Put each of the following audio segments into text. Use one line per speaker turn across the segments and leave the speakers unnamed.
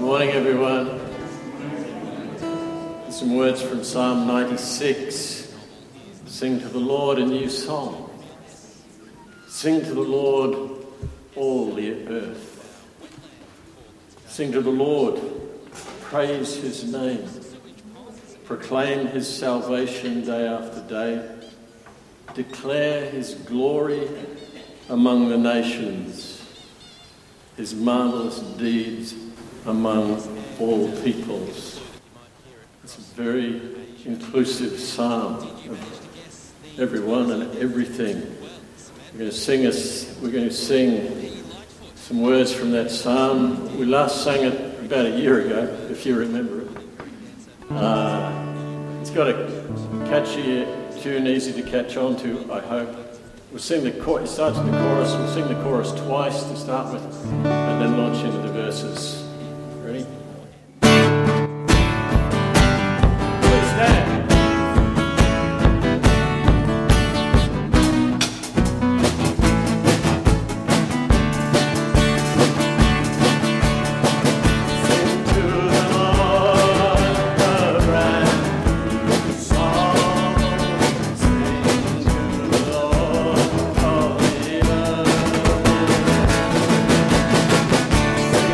Morning, everyone. Some words from Psalm 96. Sing to the Lord a new song. Sing to the Lord, all the earth. Sing to the Lord, praise his name. Proclaim his salvation day after day. Declare his glory among the nations, his marvellous deeds among all peoples. It's a very inclusive psalm of everyone and everything. We're going to sing some words from that psalm. We last sang it about a year ago, if you remember it. It's got a catchy tune, easy to catch on to, I hope. We'll sing the chorus. It starts with the chorus. We'll sing the chorus twice to start with, and then launch into the verses. Ready? Please stand.
Sing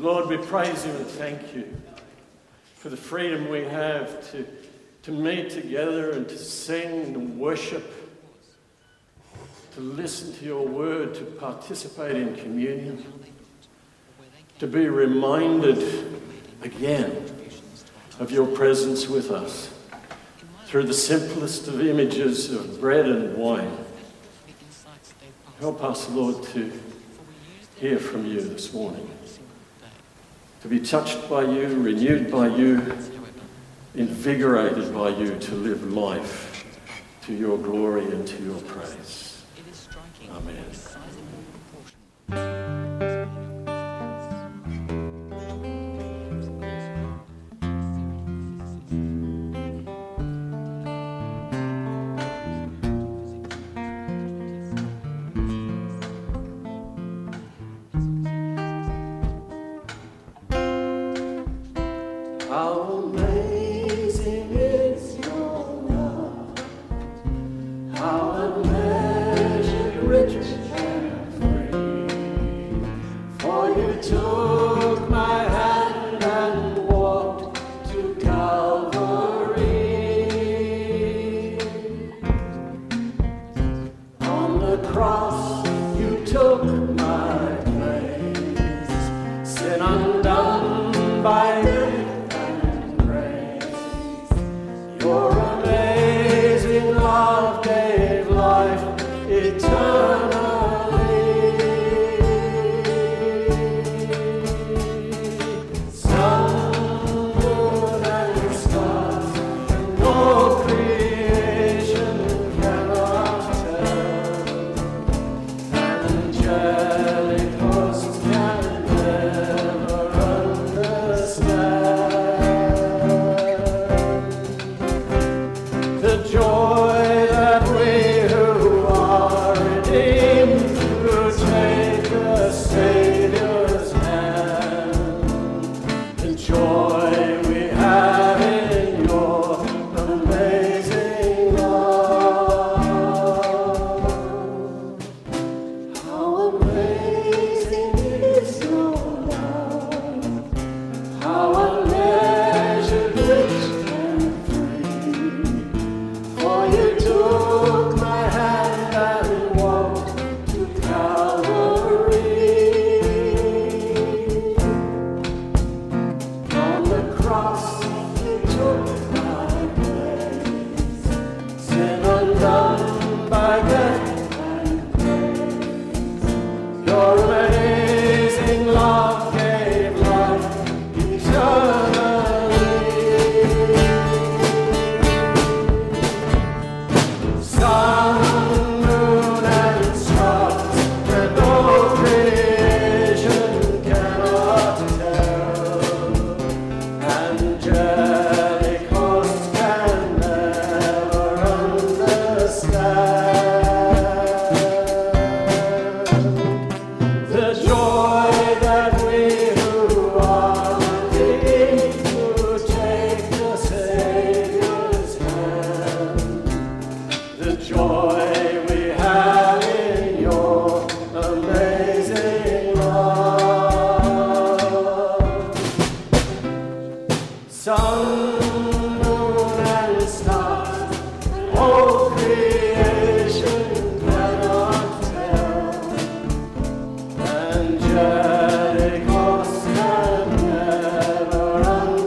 Lord, we praise you and thank you for the freedom we have to meet together and to sing and worship, to listen to your word, to participate in communion, to be reminded again of your presence with us through the simplest of images of bread and wine. Help us, Lord, to hear from you this morning, to be touched by you, renewed by you, invigorated by you to live life to your glory and to your praise. Amen.
How amazing is your love, how unmeasured, rich and free. For you took my hand and walked to Calvary. On the cross you took my place, sin undone by death. Your amazing love gave life eternally. Sun, moon, and stars, no creation cannot tell. Angelic hosts can never understand. The joy that we who are redeemed will take the Saviour's hand. The joy we have in your amazing love. How amazing is your love, how unmeasured, rich and free. For you took my hand and walked to Calvary. On the cross you took my place, sin undone by death and grace. Your amazing love gave life eternally. Sun, moon, and stars, and all creation cannot tell. Angelic hosts can never understand. The joy that we who are redeemed to take the Saviour's hand. The joy we have in your amazing love. Sun, moon, and stars, all creation cannot tell. Angelic hosts can never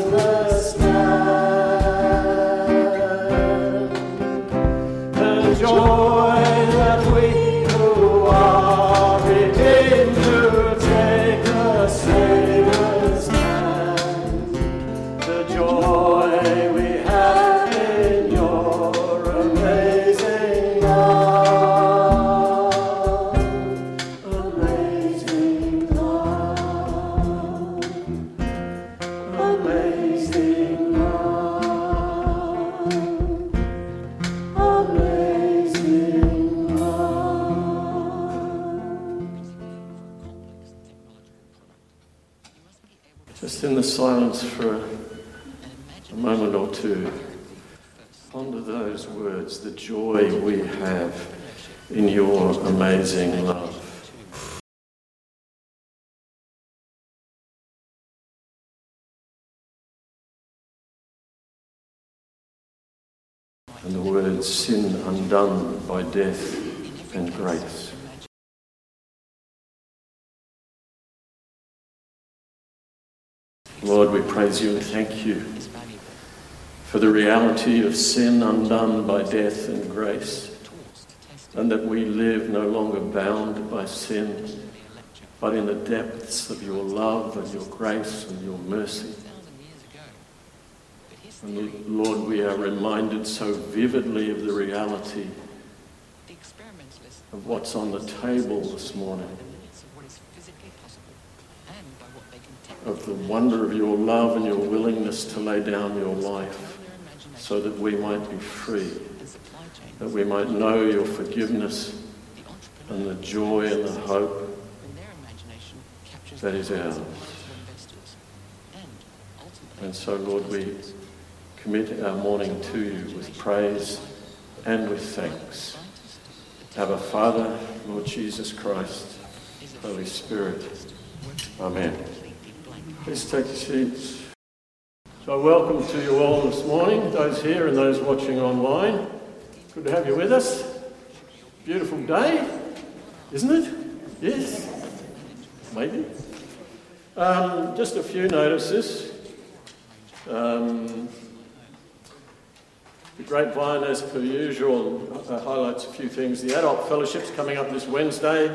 understand. The joy that we who are redeemed to take the Saviour's hand. The joy we have in your amazing love. Amazing love. Amazing love. Amazing love.
Just in the silence for a moment or two, ponder those words, the joy we have in your amazing love. and the words sin undone by death and grace. Lord, we praise you and thank you for the reality of sin undone by death and grace, and that we live no longer bound by sin, but in the depths of your love and your grace and your mercy. And Lord, we are reminded so vividly of the reality of what's on the table this morning, of the wonder of your love and your willingness to lay down your life so that we might be free, that we might know your forgiveness and the joy and the hope that is ours. And so, Lord, we commit our morning to you with praise and with thanks. Our Father, Lord Jesus Christ, Holy Spirit. Amen. Please take your seats. So welcome to you all this morning, those here and those watching online. Good to have you with us. Beautiful day, isn't it? Yes? Maybe. Just a few notices. The Grapevine, as per usual, highlights a few things. The Adult Fellowship's coming up this Wednesday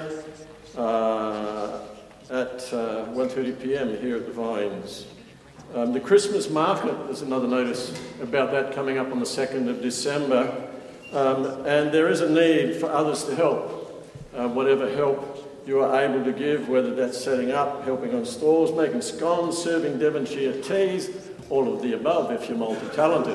at 1:30 p.m. here at the Vines. The Christmas market, there's another notice about that coming up on the 2nd of December. And there is a need for others to help. Whatever help you are able to give, whether that's setting up, helping on stalls, making scones, serving Devonshire teas, all of the above if you're multi-talented.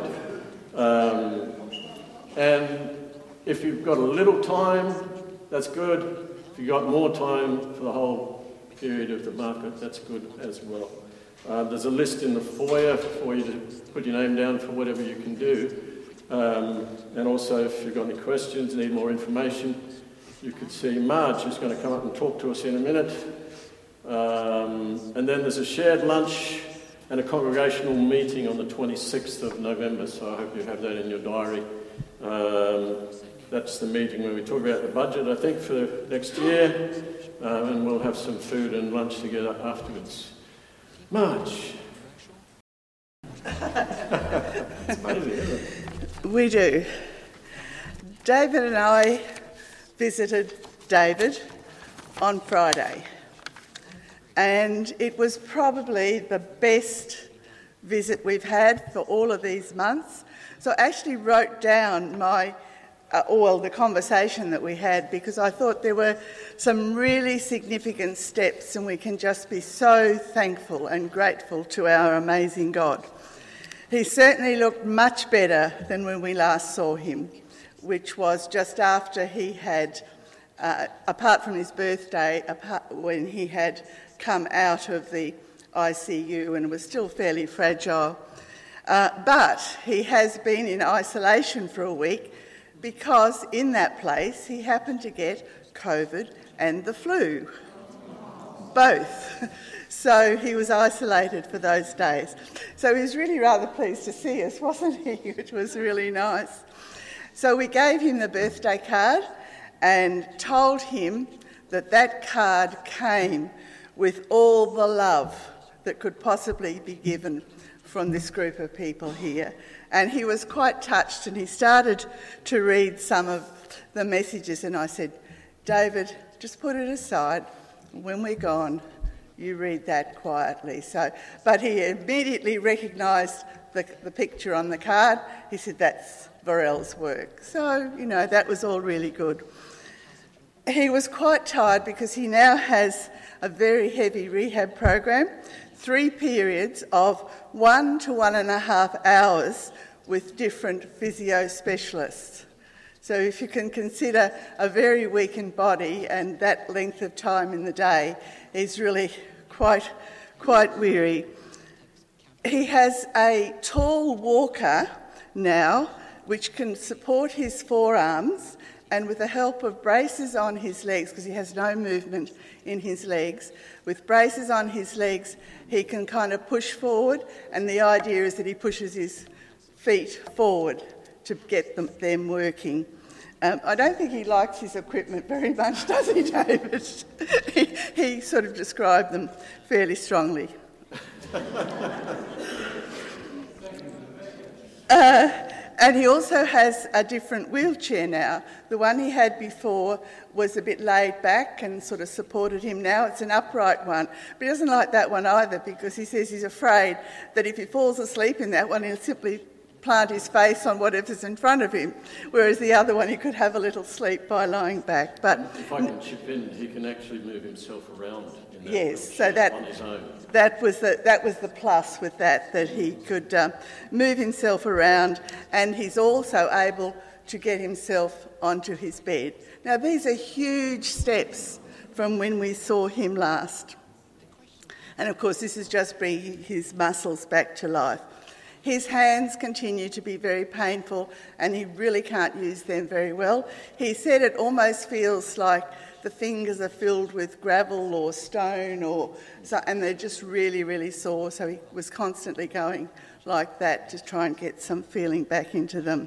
And if you've got a little time, that's good. If you've got more time for the whole period of the market, that's good as well. There's a list in the foyer for you to put your name down for whatever you can do. And also, if you've got any questions, need more information, you could see Marge, who's going to come up and talk to us in a minute. And then there's a shared lunch and a congregational meeting on the 26th of November, so I hope you have that in your diary. That's the meeting where we talk about the budget, I think, for next year, and we'll have some food and lunch together afterwards. Marge. It's amazing, isn't it?
We do. David and I visited David on Friday, and it was probably the best visit we've had for all of these months. So I actually wrote down the conversation that we had, because I thought there were some really significant steps, and we can just be so thankful and grateful to our amazing God. He certainly looked much better than when we last saw him, which was just after he had, apart from his birthday, when he had come out of the ICU and was still fairly fragile. But he has been in isolation for a week because in that place he happened to get COVID and the flu, both. So he was isolated for those days. So he was really rather pleased to see us, wasn't he? Which was really nice. So we gave him the birthday card and told him that that card came with all the love that could possibly be given from this group of people here. And he was quite touched, and he started to read some of the messages, and I said, David, just put it aside. When we're gone, you read that quietly. But he immediately recognised the picture on the card. He said, that's Varel's work. So, that was all really good. He was quite tired because he now has a very heavy rehab program, 3 periods of 1 to 1.5 hours with different physio specialists. So if you can consider a very weakened body and that length of time in the day, he's really quite weary. He has a tall walker now which can support his forearms, and with the help of braces on his legs, because he has no movement in his legs, with braces on his legs he can kind of push forward, and the idea is that he pushes his feet forward to get them working. I don't think he likes his equipment very much, does he, David? he sort of described them fairly strongly. And he also has a different wheelchair now. The one he had before was a bit laid back and sort of supported him. Now it's an upright one. But he doesn't like that one either, because he says he's afraid that if he falls asleep in that one, he'll simply plant his face on whatever's in front of him, whereas the other one he could have a little sleep by lying back. But
if I can chip in, he can actually move himself around in that
yes, so that
on his own.
That was the plus with that he could move himself around, and he's also able to get himself onto his bed. Now, these are huge steps from when we saw him last. And of course, this is just bringing his muscles back to life. His hands continue to be very painful, and he really can't use them very well. He said it almost feels like the fingers are filled with gravel or stone, and they're just really, really sore, so he was constantly going like that to try and get some feeling back into them.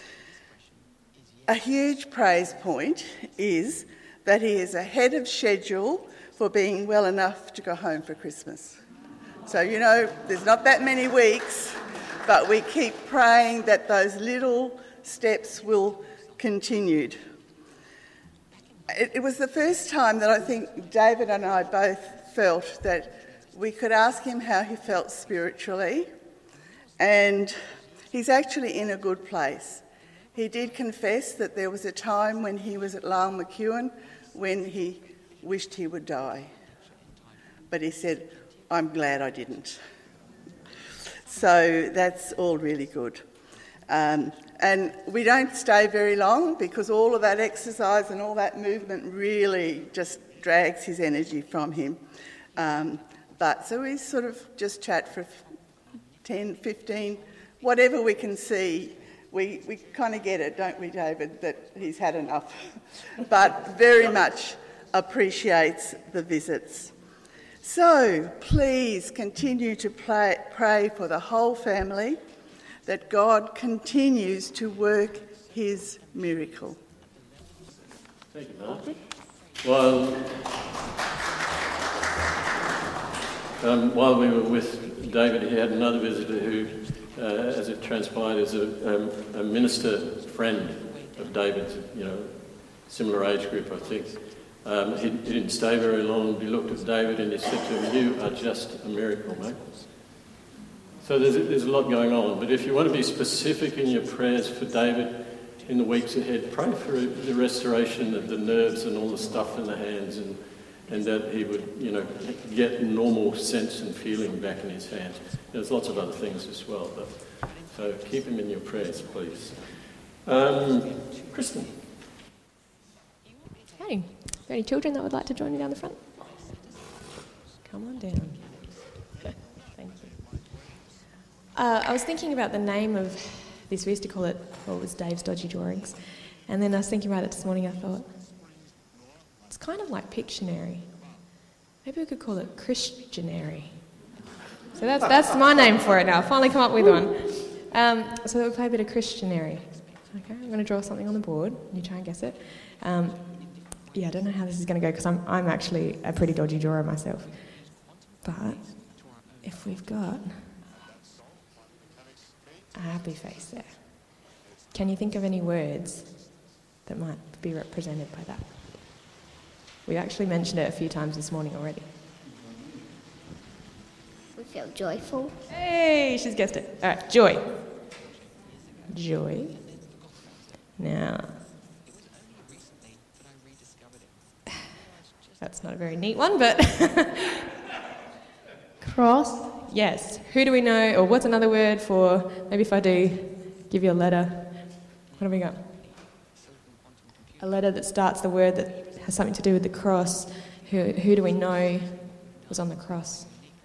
A huge praise point is that he is ahead of schedule for being well enough to go home for Christmas. So, there's not that many weeks, but we keep praying that those little steps will continue. It was the first time that I think David and I both felt that we could ask him how he felt spiritually, and he's actually in a good place. He did confess that there was a time when he was at Lyle McEwen when he wished he would die. But he said, "I'm glad I didn't." So that's all really good. And we don't stay very long, because all of that exercise and all that movement really just drags his energy from him. So we sort of just chat for 10, 15, whatever we can see. We kind of get it, don't we, David, that he's had enough, but very much appreciates the visits. So please continue to pray for the whole family, that God continues to work his miracle.
Thank you, Margaret. While we were with David, he had another visitor who, as it transpired, is a minister friend of David's, similar age group, I think. He didn't stay very long. He looked at David and he said to him, "You are just a miracle, mate." So there's a lot going on, but if you want to be specific in your prayers for David in the weeks ahead, pray for the restoration of the nerves and all the stuff in the hands, and that he would, get normal sense and feeling back in his hands. There's lots of other things as well, so keep him in your prayers, please. Kristen.
Hey, any children that would like to join me down the front? Come on down. Thank you. I was thinking about the name of this. We used to call it, it was Dave's Dodgy Drawings. And then I was thinking about it this morning. I thought, it's kind of like Pictionary. Maybe we could call it Christianary. So that's my name for it now. I've finally come up with one. So we'll play a bit of Christianary. Okay, I'm going to draw something on the board. You try and guess it. I don't know how this is going to go, because I'm actually a pretty dodgy drawer myself. But if we've got a happy face there, can you think of any words that might be represented by that? We actually mentioned it a few times this morning already.
We feel joyful.
Hey, she's guessed it. All right, joy. Joy. Now, that's not a very neat one, but... Cross. Yes. Who do we know, or what's another word for, maybe if I do give you a letter. What have we got? A letter that starts the word that has something to do with the cross. Who do we know was on the cross?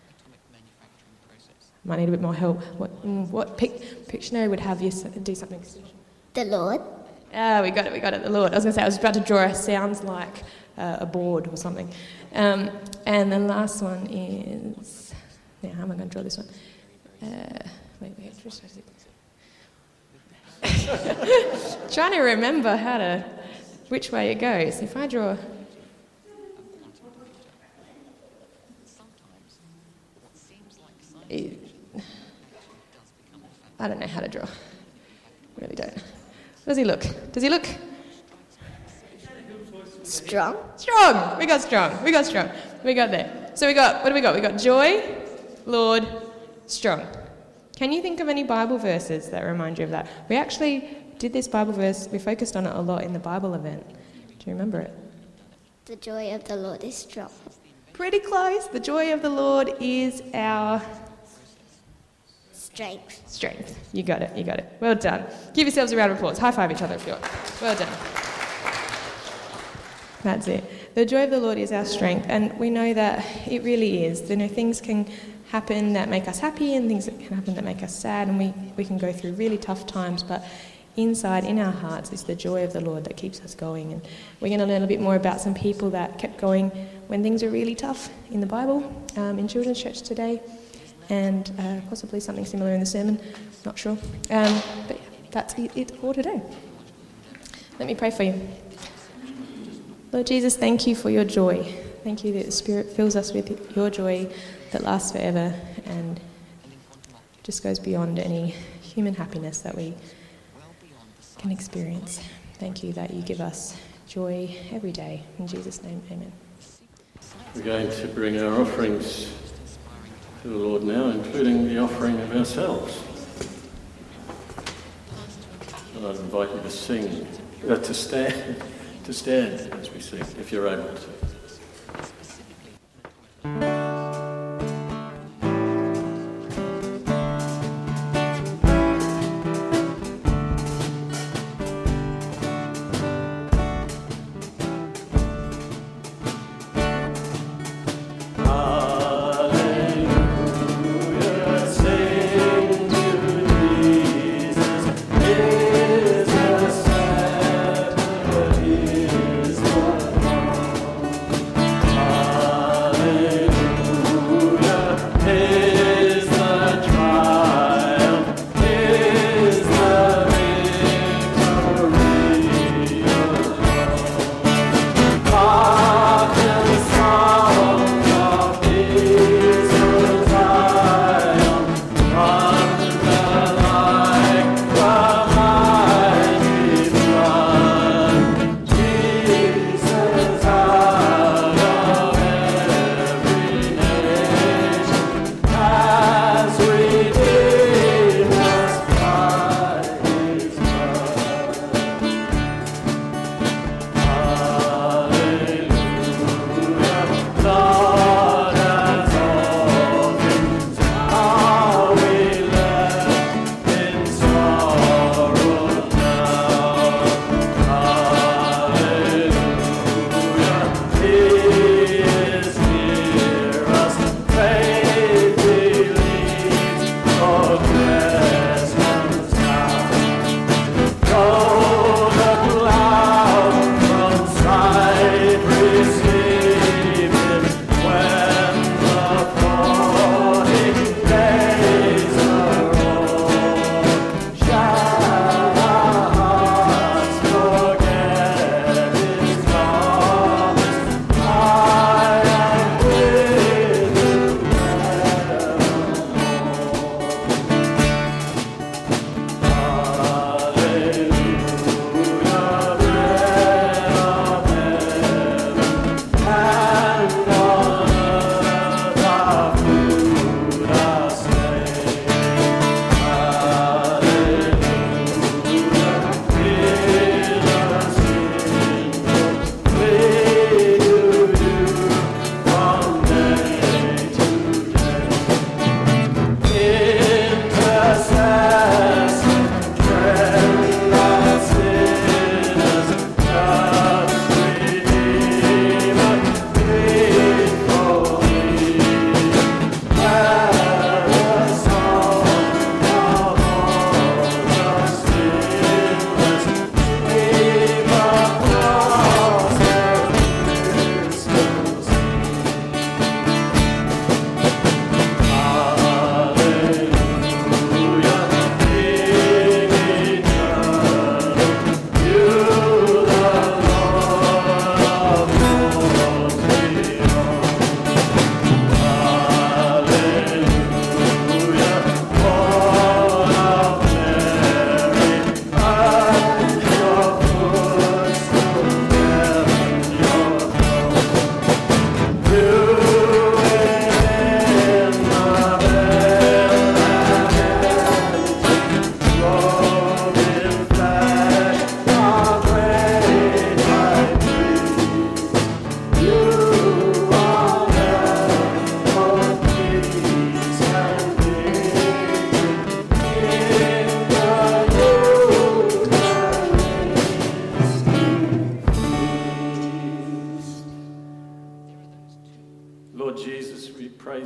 Might need a bit more help. What Pictionary would have you do something?
The Lord.
We got it, the Lord. I was going to say, I was about to draw sounds like a board or something. And the last one is... Now, how am I going to draw this one? Wait. Trying to remember which way it goes. If I draw... I don't know how to draw. I really don't. Does he look? Does he look?
Strong.
Strong! We got strong. We got strong. We got there. So what do we got? We got joy, Lord, strong. Can you think of any Bible verses that remind you of that? We actually did this Bible verse, we focused on it a lot in the Bible event. Do you remember it?
The joy of the Lord is strong.
Pretty close. The joy of the Lord is our
Strength.
You got it. Well done. Give yourselves a round of applause. High five each other if you want. Well done. That's it. The joy of the Lord is our strength, and we know that it really is. You know, things can happen that make us happy and things that can happen that make us sad, and we can go through really tough times, but inside, in our hearts, is the joy of the Lord that keeps us going. And we're going to learn a bit more about some people that kept going when things were really tough in the Bible, in children's church today, and possibly something similar in the sermon, not sure. But yeah, that's it for today. Let me pray for you. Lord Jesus, thank you for your joy. Thank you that the Spirit fills us with your joy that lasts forever and just goes beyond any human happiness that we can experience. Thank you that you give us joy every day. In Jesus' name, amen.
We're going to bring our offerings to the Lord now, including the offering of ourselves. And I'd invite you to sing, to stand as we sing, if you're able to.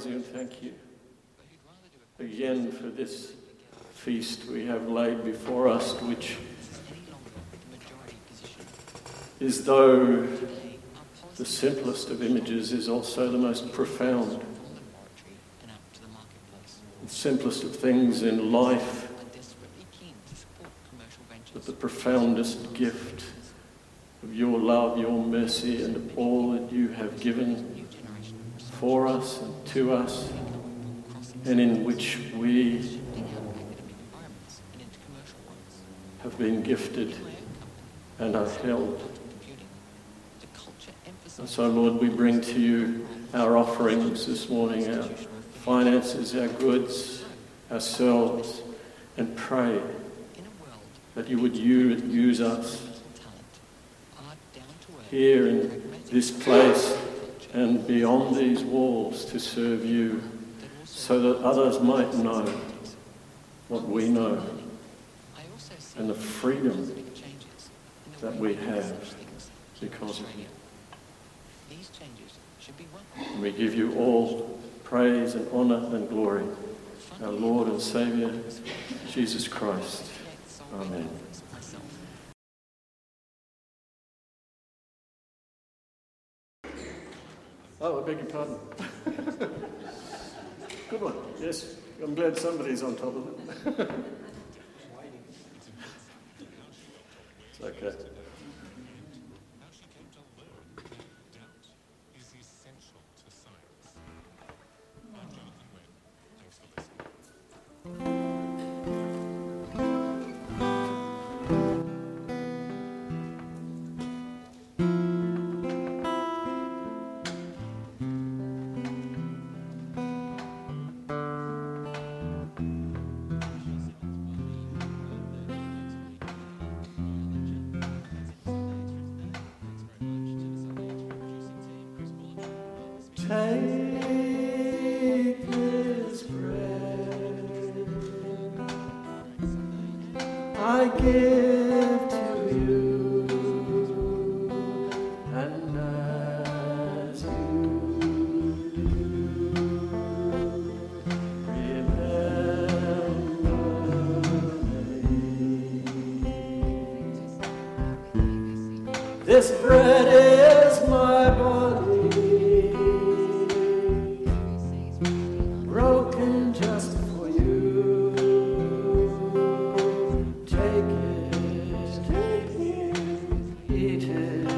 you and thank you again for this feast we have laid before us, which is, though the simplest of images, is also the most profound. The simplest of things in life, but the profoundest gift of your love, your mercy, and all that you have given for us and to us, and in which we have been gifted and are held. And so, Lord, we bring to you our offerings this morning, our finances, our goods, ourselves, and pray that you would use us here in this place and beyond these walls to serve you, so that others might know what we know and the freedom that we have because of you. And we give you all praise and honour and glory, our Lord and Saviour, Jesus Christ. Amen. Oh, I beg your pardon. Good one, yes. I'm glad somebody's on top of it. It's okay. Take this bread, I give to you, and as you do, remember me. This bread is my body, broken just for you. Take it, eat it,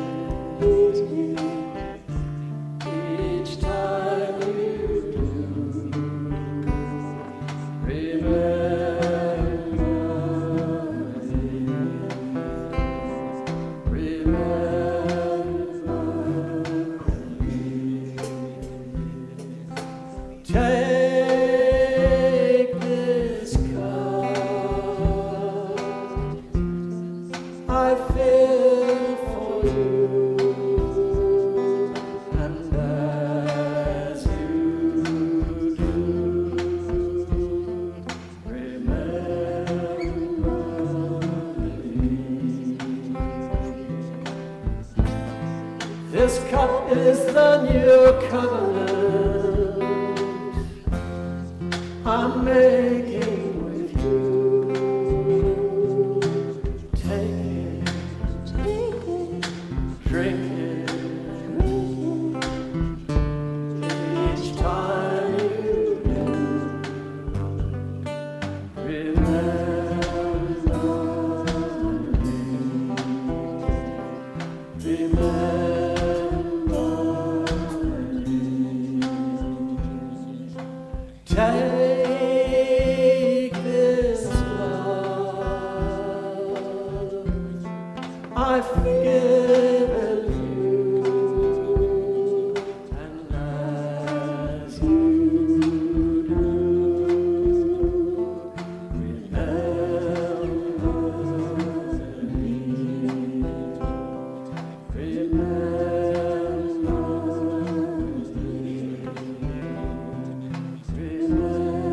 each time you do. Remember me. Take this cup, I fill for you, and as you do, remember me. This cup is the new covenant I'm making with you. Take it, drink it, each time you do. Remember me. Take this love I've given you, and as you do, remember me. Remember. 'Cause you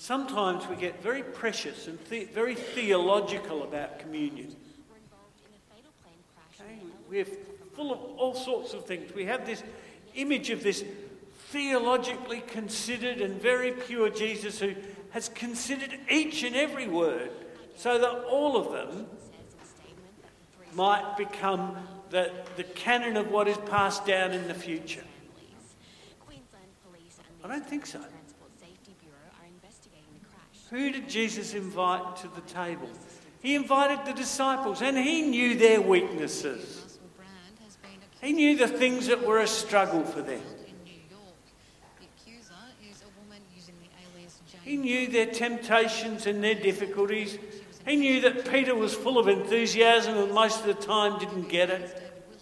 sometimes we get very precious and very theological about communion. Okay? We're full of all sorts of things. We have this image of this theologically considered and very pure Jesus who has considered each and every word so that all of them might become the canon of what is passed down in the future. I don't think so. Who did Jesus invite to the table? He invited the disciples, and he knew their weaknesses. He knew the things that were a struggle for them. He knew their temptations and their difficulties. He knew that Peter was full of enthusiasm and most of the time didn't get it.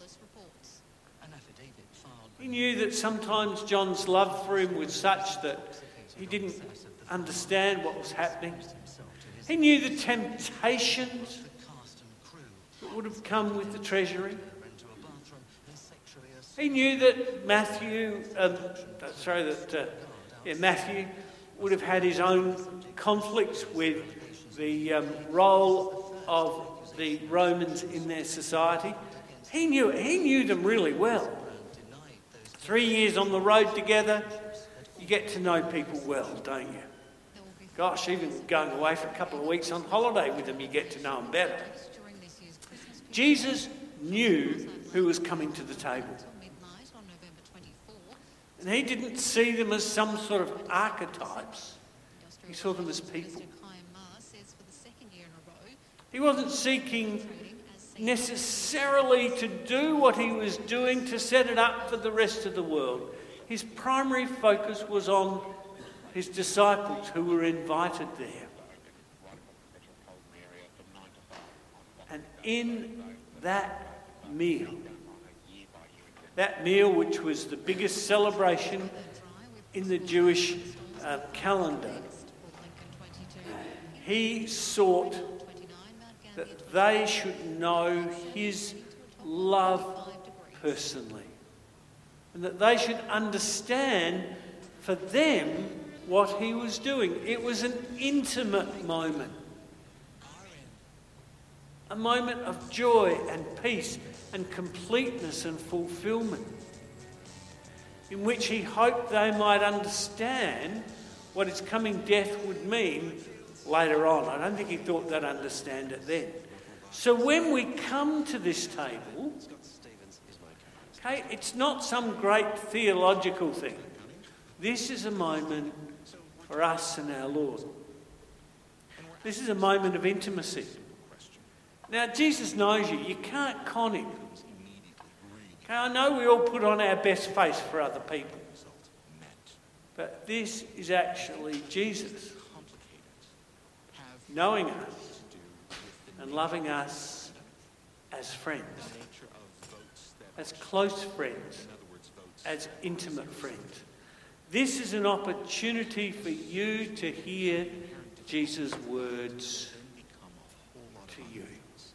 He knew that sometimes John's love for him was such that he didn't understand what was happening. He knew the temptations that would have come with the treasury. He knew that Matthew would have had his own conflicts with the role of the Romans in their society. He knew them really well. 3 years on the road together, you get to know people well, don't you? Gosh, even going away for a couple of weeks on holiday with them, you get to know them better. Jesus knew who was coming to the table. And he didn't see them as some sort of archetypes. He saw them as people. He wasn't seeking necessarily to do what he was doing to set it up for the rest of the world. His primary focus was on his disciples who were invited there. And in that meal which was the biggest celebration in the Jewish calendar, he sought that they should know his love personally, and that they should understand for them what he was doing. It was an intimate moment, a moment of joy and peace and completeness and fulfilment, in which he hoped they might understand what his coming death would mean later on. I don't think he thought they'd understand it then. So when we come to this table, okay, it's not some great theological thing. This is a moment for us and our Lord. This is a moment of intimacy. Now, Jesus knows you. You can't con him. Okay, I know we all put on our best face for other people. But this is actually Jesus knowing us and loving us as friends, as close friends, as intimate friends. This is an opportunity for you to hear Jesus' words to you.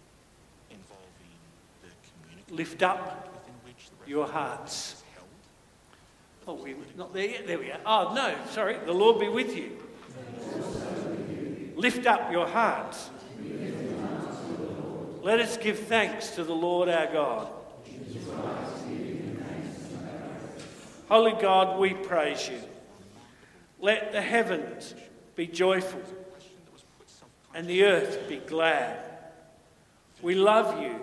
Lift up your hearts. Oh, we're not there yet. There we are. Oh, no, sorry. The Lord be with you. Lift up your hearts. Let us give thanks to the Lord our God. Holy God, we praise you. Let the heavens be joyful and the earth be glad. We love you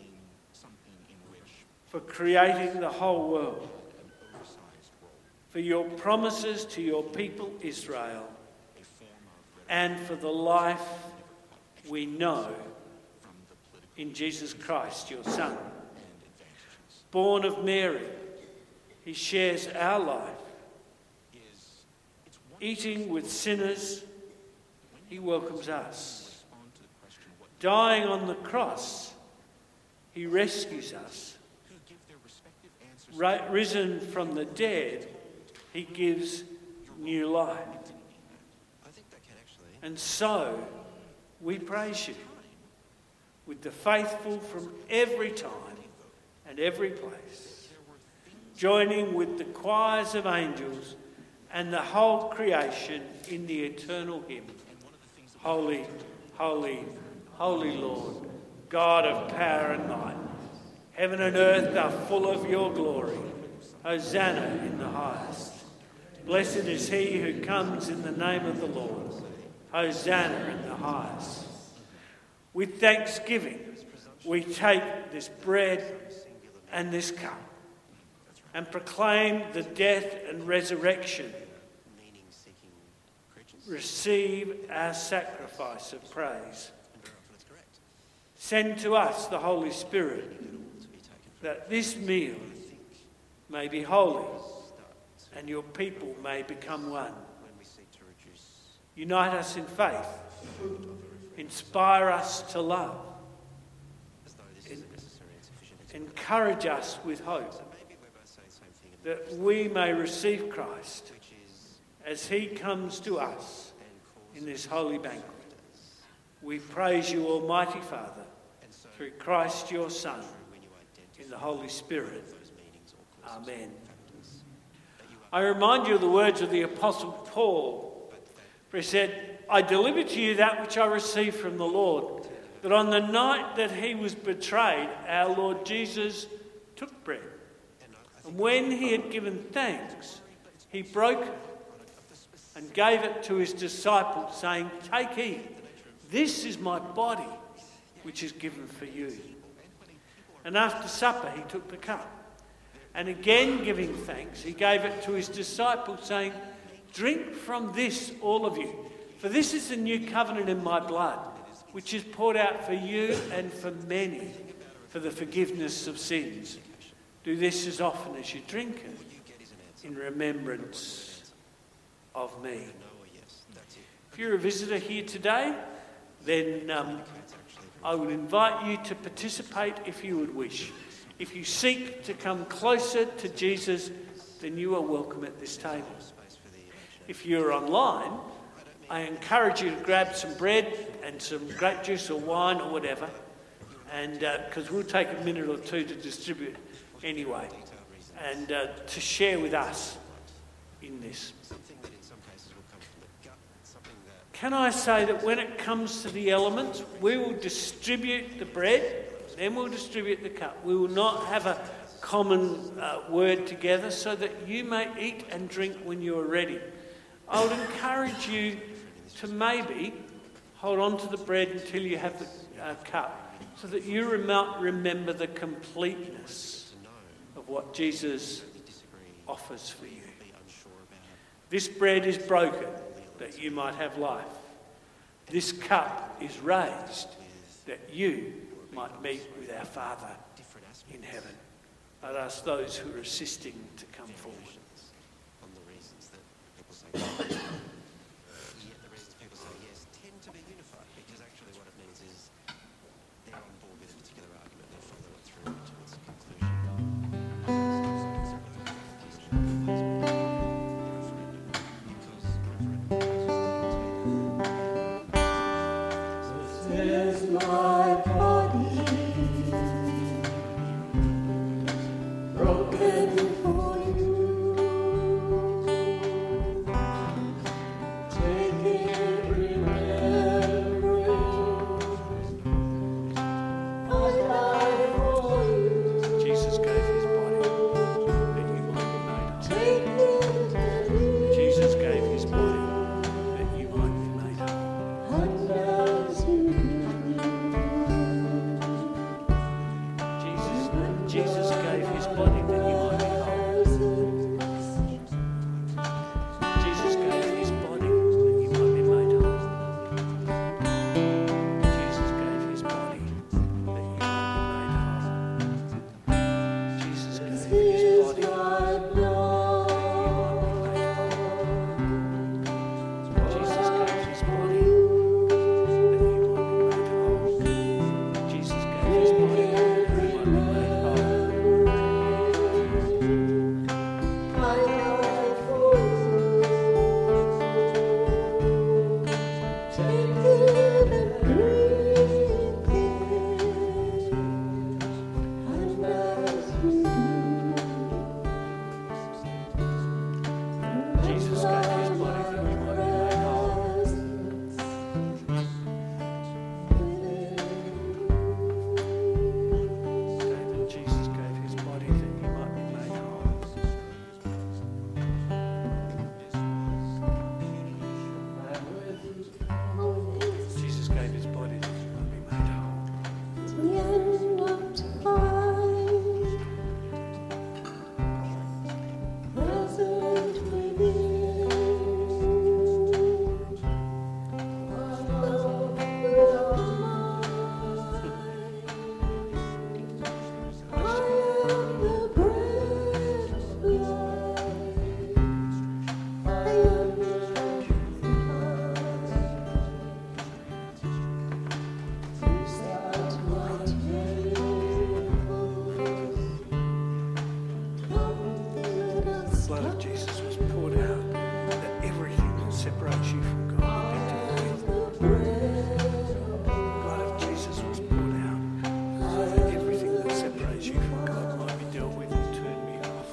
for creating the whole world, for your promises to your people Israel, and for the life we know in Jesus Christ, your Son. Born of Mary, he shares our life. Eating with sinners, he welcomes us. Dying on the cross, he rescues us. Risen from the dead, he gives new life. And so, we praise you with the faithful from every time and every place, joining with the choirs of angels and the whole creation in the eternal hymn. Holy, holy, holy Lord, God of power and might. Heaven and earth are full of your glory. Hosanna in the highest. Blessed is he who comes in the name of the Lord. Hosanna in the highest. With thanksgiving, we take this bread and this cup and proclaim the death and resurrection. Receive our sacrifice of praise. Send to us the Holy Spirit, that this meal may be holy and your people may become one. Unite us in faith. Inspire us to love. Encourage us with hope, that we may receive Christ as he comes to us in this holy banquet. We praise you, Almighty Father, through Christ your Son, in the Holy Spirit. Amen. I remind you of the words of the Apostle Paul, for he said, I deliver to you that which I received from the Lord, that on the night that he was betrayed, our Lord Jesus took bread. And when he had given thanks, he broke it and gave it to his disciples, saying, Take, eat. This is my body, which is given for you. And after supper, he took the cup. And again giving thanks, he gave it to his disciples, saying, Drink from this, all of you, for this is the new covenant in my blood, which is poured out for you and for many for the forgiveness of sins. Do this as often as you drink it in remembrance of me. If you're a visitor here today, then I would invite you to participate if you would wish. If you seek to come closer to Jesus, then you are welcome at this table. If you're online, I encourage you to grab some bread and some grape juice or wine or whatever, and because we'll take a minute or two to distribute anyway, and to share with us in this. Can I say that when it comes to the elements, we will distribute the bread, then we'll distribute the cup. We will not have a common word together, so that you may eat and drink when you are ready. I would encourage you to maybe hold on to the bread until you have the cup, so that you remember the completeness of what Jesus offers for you. This bread is broken that you might have life. This cup is raised that you might meet with our Father in heaven. I'd ask those who are assisting to come forward. separates you from God be dealt with. The blood of Jesus was poured out so that everything that separates you from God might be dealt with and turn me off.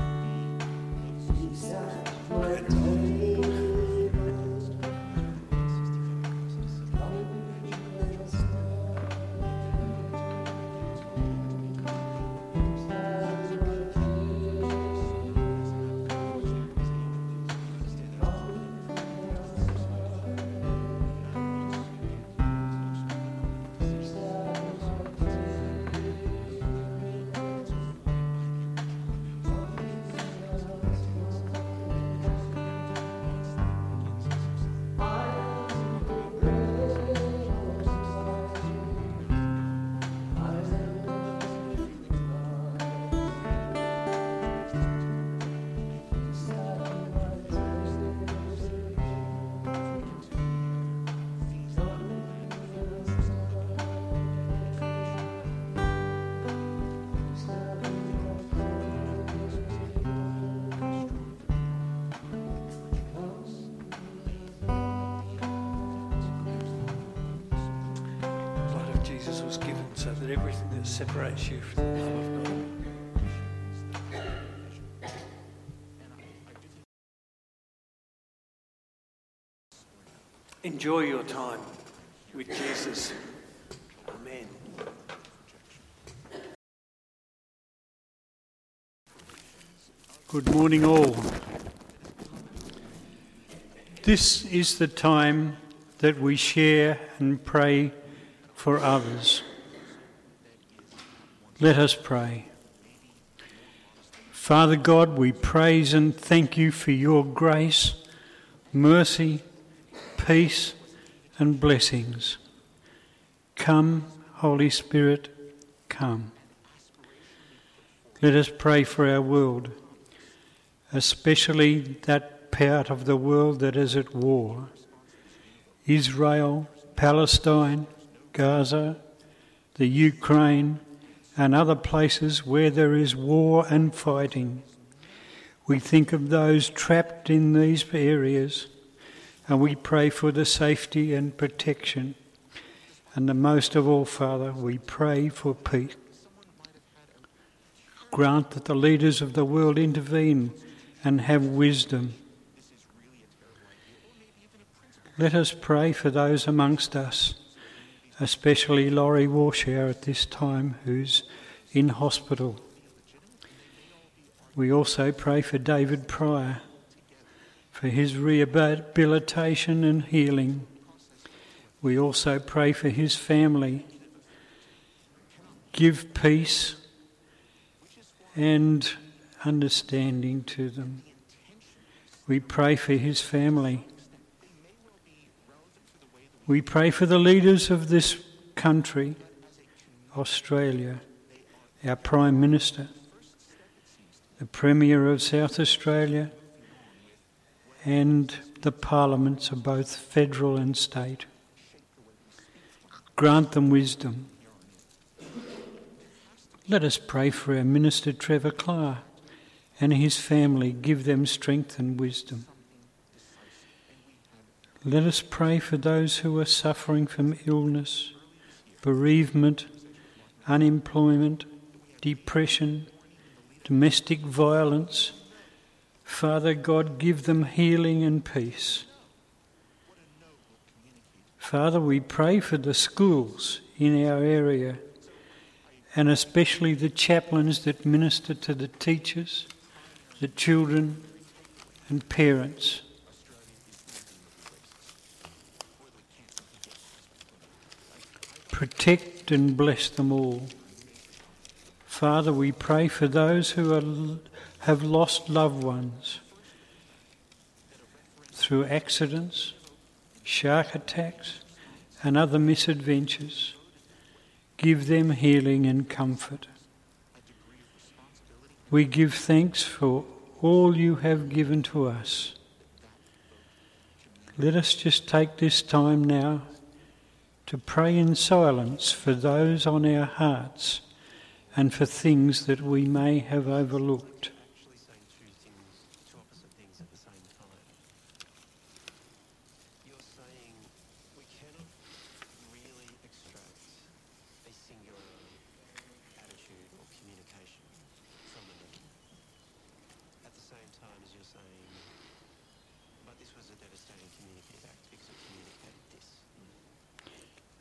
Jesus was given so that everything that separates you from the love of God. Enjoy your time with Jesus. Amen.
Good morning all. This is the time that we share and pray for others. Let us pray. Father God, we praise and thank you for your grace, mercy, peace and blessings. Come, Holy Spirit, come. Let us pray for our world, especially that part of the world that is at war. Israel, Palestine, Gaza, the Ukraine, and other places where there is war and fighting. We think of those trapped in these areas, and we pray for the safety and protection. And the most of all, Father, we pray for peace. Grant that the leaders of the world intervene and have wisdom. Let us pray for those amongst us, especially Laurie Warshower at this time, who's in hospital. We also pray for David Pryor, for his rehabilitation and healing. We also pray for his family. Give peace and understanding to them. We pray for his family. We pray for the leaders of this country, Australia, our Prime Minister, the Premier of South Australia, and the parliaments of both federal and state. Grant them wisdom. Let us pray for our Minister Trevor Clark and his family. Give them strength and wisdom. Let us pray for those who are suffering from illness, bereavement, unemployment, depression, domestic violence. Father God, give them healing and peace. Father, we pray for the schools in our area, and especially the chaplains that minister to the teachers, the children and parents. Protect and bless them all. Father, we pray for those who have lost loved ones through accidents, shark attacks and other misadventures. Give them healing and comfort. We give thanks for all you have given to us. Let us just take this time now to pray in silence for those on our hearts and for things that we may have overlooked.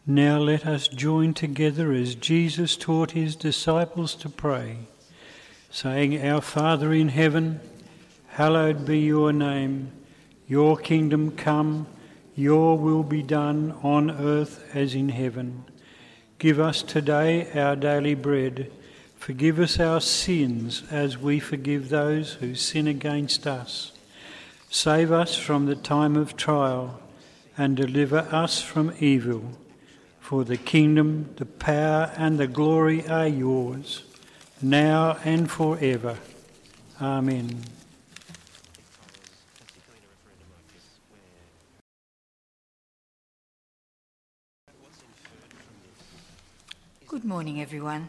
Now let us join together as Jesus taught his disciples to pray, saying, Our Father in heaven, hallowed be your name. Your kingdom come, your will be done on earth as in heaven. Give us today our daily bread. Forgive us our sins as we forgive those who sin against us. Save us from the time of trial and deliver us from evil. For the kingdom, the power and the glory are yours, now and forever. Amen.
Good morning, everyone.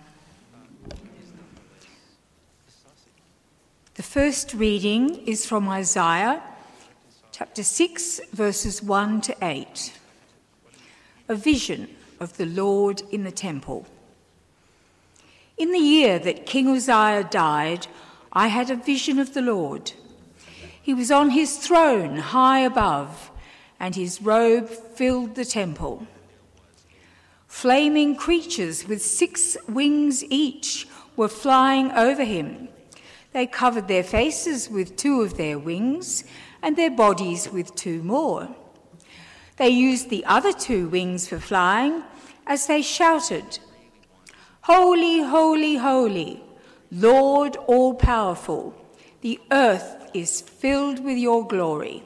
The first reading is from Isaiah chapter 6, verses 1 to 8. A vision of the Lord in the temple. In the year that King Uzziah died, I had a vision of the Lord. He was on his throne high above, and his robe filled the temple. Flaming creatures with 6 wings each were flying over him. They covered their faces with 2 of their wings and their bodies with 2 more. They used the other 2 wings for flying as they shouted, Holy, holy, holy, Lord all-powerful, the earth is filled with your glory.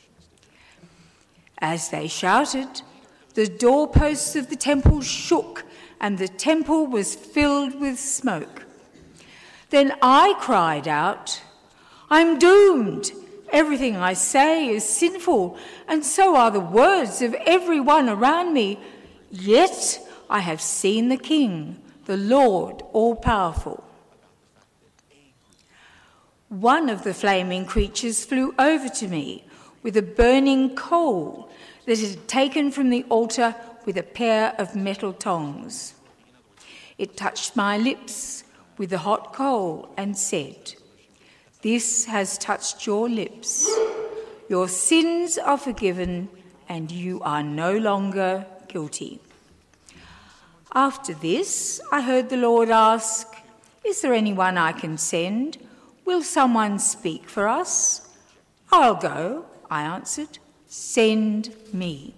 As they shouted, the doorposts of the temple shook and the temple was filled with smoke. Then I cried out, I'm doomed. Everything I say is sinful, and so are the words of everyone around me. Yet I have seen the King, the Lord all-powerful. One of the flaming creatures flew over to me with a burning coal that it had taken from the altar with a pair of metal tongs. It touched my lips with the hot coal and said, This has touched your lips. Your sins are forgiven and you are no longer guilty. After this, I heard the Lord ask, Is there anyone I can send? Will someone speak for us? I'll go, I answered. Send me.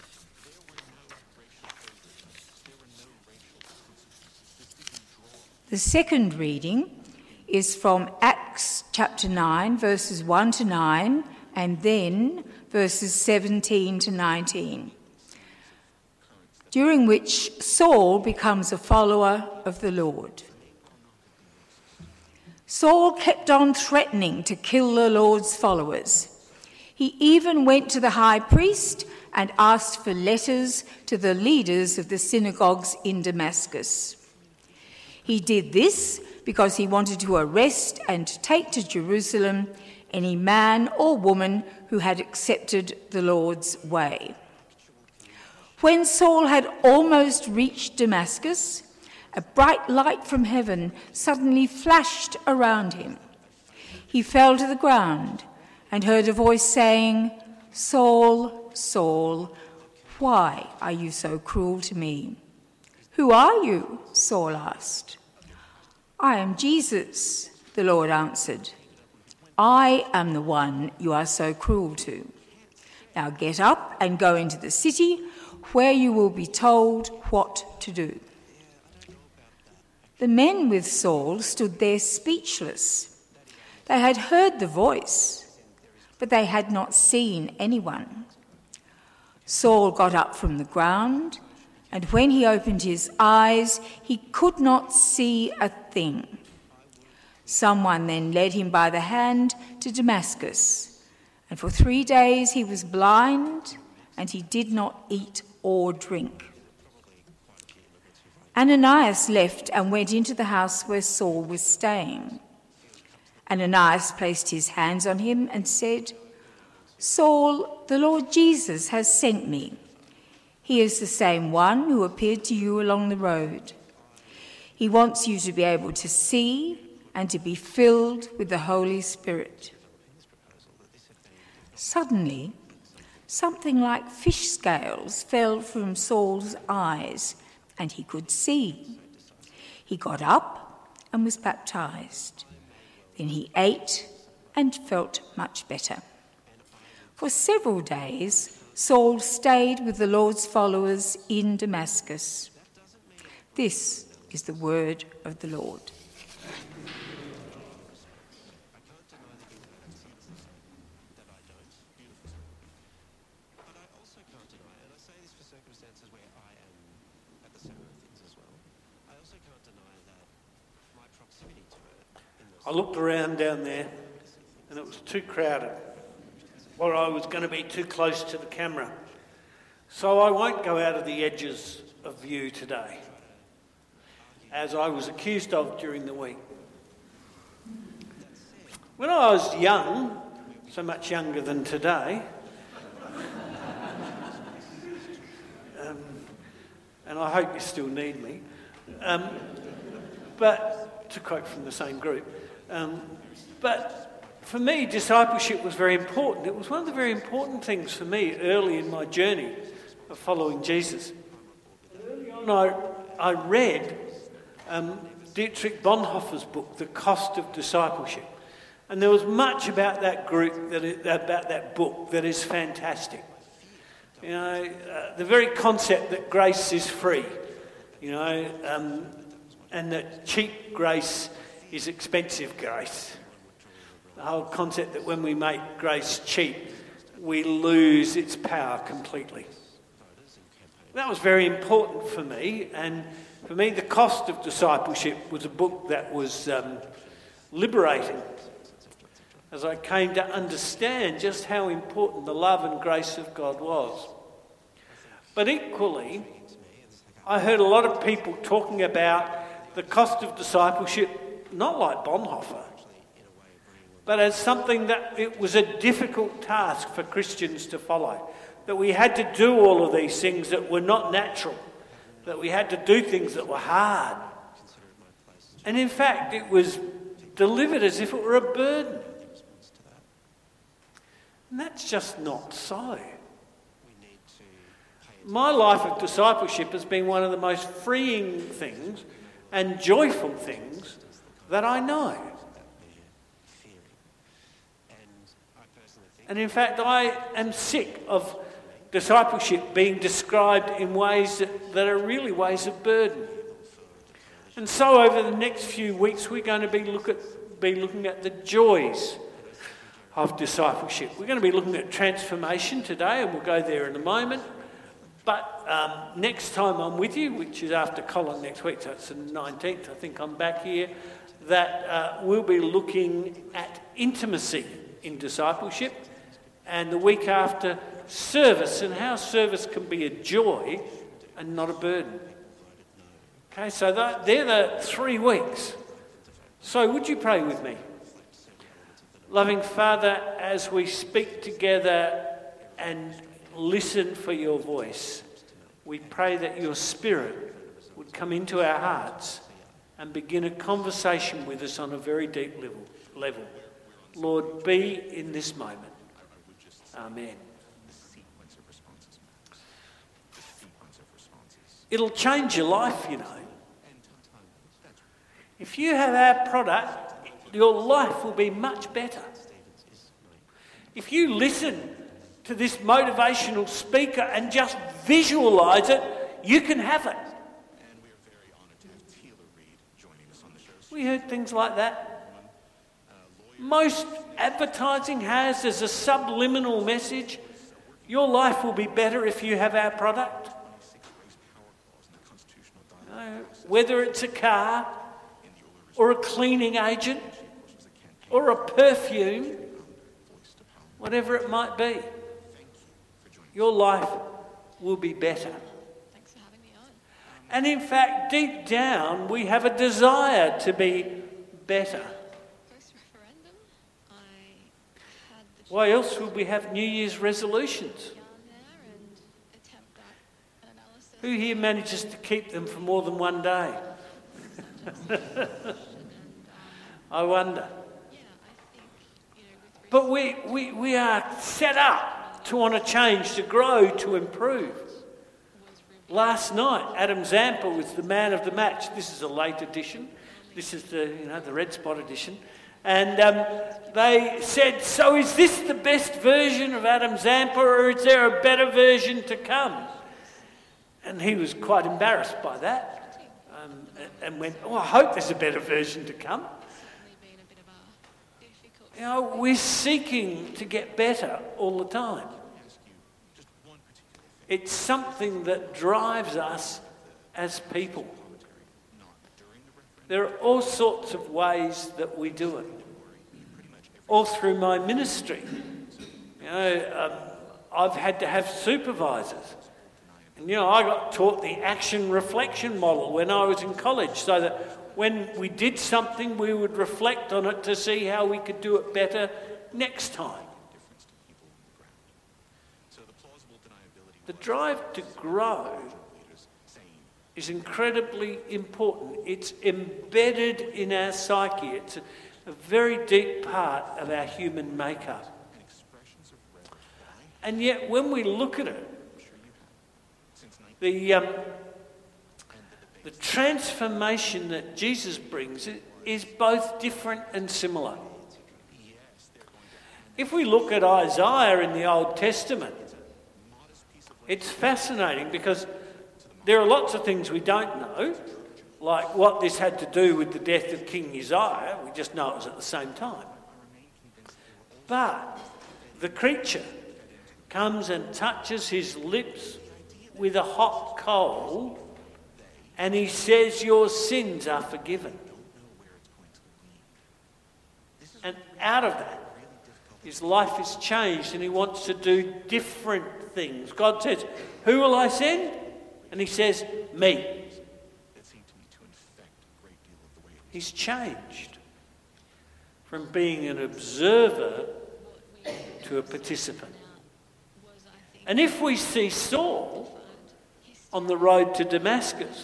The second reading is from Acts chapter 9, verses 1 to 9, and then verses 17 to 19, during which Saul becomes a follower of the Lord. Saul kept on threatening to kill the Lord's followers. He even went to the high priest and asked for letters to the leaders of the synagogues in Damascus. He did this because he wanted to arrest and take to Jerusalem any man or woman who had accepted the Lord's way. When Saul had almost reached Damascus, a bright light from heaven suddenly flashed around him. He fell to the ground and heard a voice saying, Saul, Saul, why are you so cruel to me? Who are you? Saul asked. I am Jesus, the Lord answered. I am the one you are so cruel to. Now get up and go into the city where you will be told what to do. The men with Saul stood there speechless. They had heard the voice, but they had not seen anyone. Saul got up from the ground, and when he opened his eyes, he could not see a thing. Someone then led him by the hand to Damascus, and for 3 days he was blind, and he did not eat or drink. Ananias left and went into the house where Saul was staying. Ananias placed his hands on him and said, Saul, the Lord Jesus has sent me. He is the same one who appeared to you along the road. He wants you to be able to see and to be filled with the Holy Spirit. Suddenly, something like fish scales fell from Saul's eyes, and he could see. He got up and was baptized. Then he ate and felt much better. For several days, Saul stayed with the Lord's followers in Damascus. This is the word of the Lord.
I looked around down there and it was too crowded, or I was going to be too close to the camera. So I won't go out of the edges of view today, as I was accused of during the week. When I was young, so much younger than today, and I hope you still need me, but to quote from the same group, but for me, discipleship was very important. It was one of the very important things for me early in my journey of following Jesus. Early on, I read Dietrich Bonhoeffer's book, The Cost of Discipleship. And there was much about that group, about that book, that is fantastic. You know, the very concept that grace is free, you know, and that cheap grace is expensive grace. The whole concept that when we make grace cheap, we lose its power completely. That was very important for me, and for me, The Cost of Discipleship was a book that was liberating, as I came to understand just how important the love and grace of God was. But equally, I heard a lot of people talking about the cost of discipleship, not like Bonhoeffer, but as something that it was a difficult task for Christians to follow, that we had to do all of these things that were not natural, that we had to do things that were hard. And in fact, it was delivered as if it were a burden. And that's just not so. My life of discipleship has been one of the most freeing things and joyful things that I know. And in fact, I am sick of discipleship being described in ways that are really ways of burden. And so over the next few weeks, we're going to be looking at the joys of discipleship. We're going to be looking at transformation today, and we'll go there in a moment. But next time I'm with you, which is after Colin next week, so it's the 19th, I think I'm back here, that we'll be looking at intimacy in discipleship, and the week after, service, and how service can be a joy and not a burden. Okay, so they're the 3 weeks. So would you pray with me? Loving Father, as we speak together and listen for your voice, we pray that your Spirit would come into our hearts and begin a conversation with us on a very deep level. Lord, be in this moment. Amen. It'll change your life, you know. If you have our product, your life will be much better. If you listen to this motivational speaker and just visualise it, you can have it. We heard things like that. Most advertising has as a subliminal message, your life will be better if you have our product. Whether it's a car or a cleaning agent or a perfume, whatever it might be, your life will be better.
Thanks for having me on.
And in fact, deep down, we have a desire to be better.
Post-referendum, I had the
Why else would we have New Year's resolutions?
down there and attempt that analysis.
Who here manages to keep them for more than one day? I wonder.
Yeah, I think, with
But we are set up to want to change, to grow, to improve. Last night, Adam Zampa was the man of the match. This is a late edition. This is the red spot edition. And they said, so is this the best version of Adam Zampa, or is there a better version to come? And he was quite embarrassed by that and went, I hope there's a better version to come. We're seeking to get better all the time. It's something that drives us as people. There are all sorts of ways that we do it. All through my ministry, I've had to have supervisors. And, I got taught the action reflection model when I was in college, so that when we did something, we would reflect on it to see how we could do it better next time. The drive to grow is incredibly important. It's embedded in our psyche. It's a very deep part of our human makeup. And yet when we look at it, the transformation that Jesus brings is both different and similar. If we look at Isaiah in the Old Testament, it's fascinating because there are lots of things we don't know, like what this had to do with the death of King Uzziah. We just know it was at the same time. But the creature comes and touches his lips with a hot coal, and he says, your sins are forgiven. And out of that, his life is changed and he wants to do different things. God says, who will I send? And he says, me. He's changed from being an observer to a participant. And if we see Saul on the road to Damascus,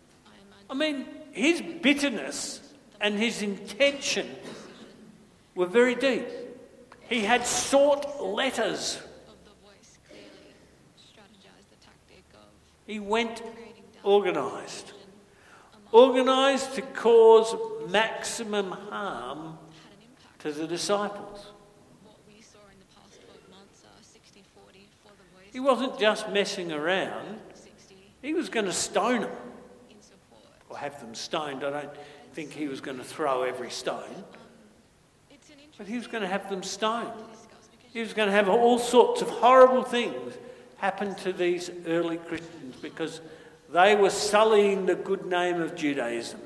his bitterness and his intention were very deep. He had sought letters. He went organised to cause maximum harm to the disciples. He wasn't just messing around. He was going to stone them, or have them stoned. I don't think he was going to throw every stone, but he was going to have them stoned. He was going to have all sorts of horrible things happen to these early Christians because they were sullying the good name of Judaism.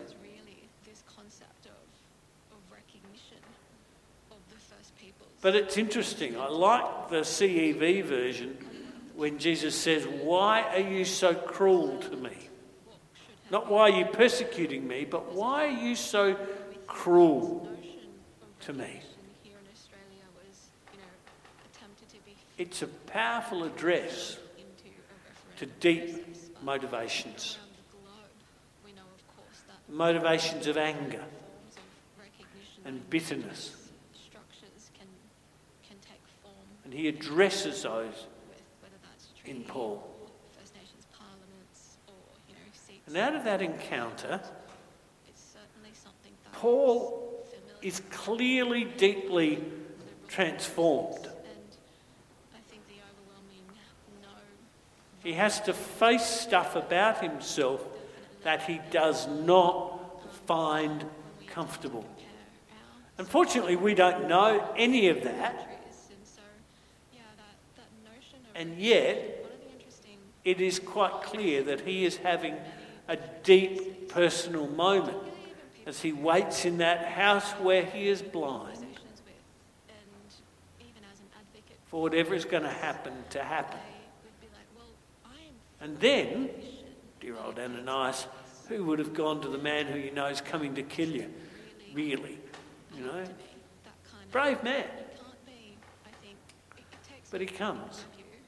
But it's interesting. I like the CEV version when Jesus says, why are you so cruel to me? Not why are you persecuting me, but why are you so cruel to me? It's a powerful address to deep motivations. Motivations of anger and bitterness. And he addresses those in Paul. And out of that encounter, Paul is clearly, deeply transformed. He has to face stuff about himself that he does not find comfortable. Unfortunately, we don't know any of that. And yet, it is quite clear that he is having a deep personal moment as he waits in that house where he is blind for whatever is going to happen. And then, dear old Ananias, who would have gone to the man who you know is coming to kill you? Really, brave man. But he comes.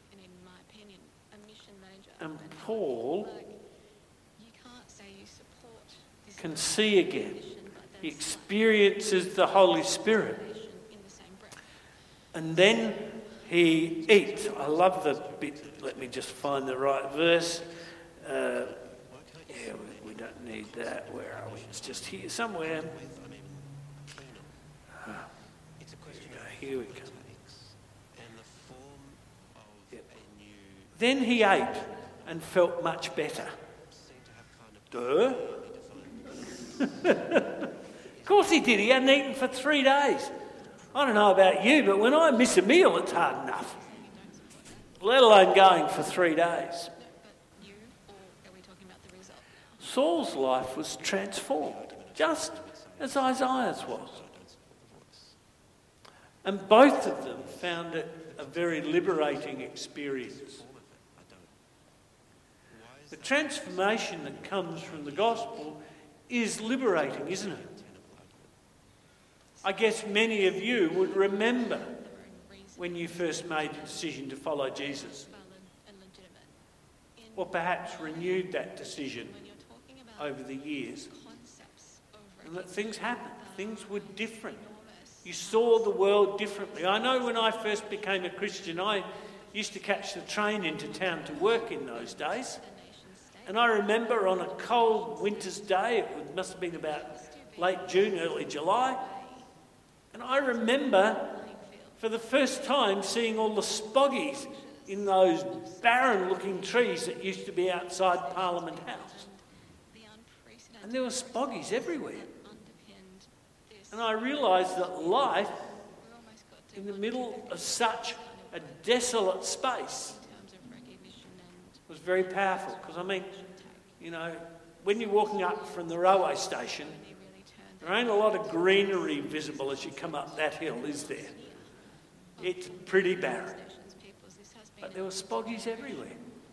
And Paul can see again. He experiences the Holy Spirit. And then he eat. I love the bit. Let me just find the right verse. We don't need that. Where are we? It's just here somewhere. Here we come. Yep. Then he ate and felt much better. Duh. Of course he did. He hadn't eaten for 3 days. I don't know about you, but when I miss a meal, it's hard enough. Let alone going for 3 days. Saul's life was transformed, just as Isaiah's was. And both of them found it a very liberating experience. The transformation that comes from the gospel is liberating, isn't it? I guess many of you would remember when you first made the decision to follow Jesus, or perhaps renewed that decision over the years, and that things happened, things were different. You saw the world differently. I know when I first became a Christian, I used to catch the train into town to work in those days. And I remember on a cold winter's day, it must have been about late June, early July, and I remember for the first time seeing all the spoggies in those barren-looking trees that used to be outside Parliament House. And there were spoggies everywhere. And I realised that life in the middle of such a desolate space was very powerful. Because, I mean, you know, when you're walking up from the railway station, there ain't a lot of greenery visible as you come up that hill, is there? It's pretty barren. But there were spoggies everywhere.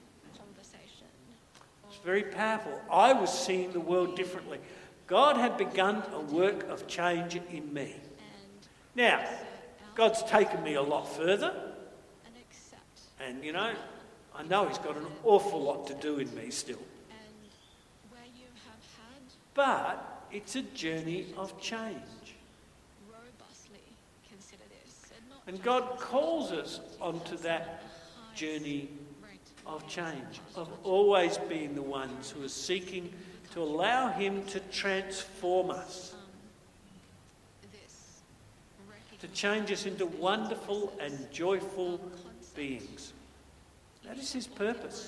It's very powerful. I was seeing the world differently. God had begun a work of change in me. Now, God's taken me a lot further. And, you know, I know he's got an awful lot to do in me still. But it's a journey of change. And God calls us onto that journey of change, of always being the ones who are seeking to allow him to transform us, to change us into wonderful and joyful beings. That is his purpose.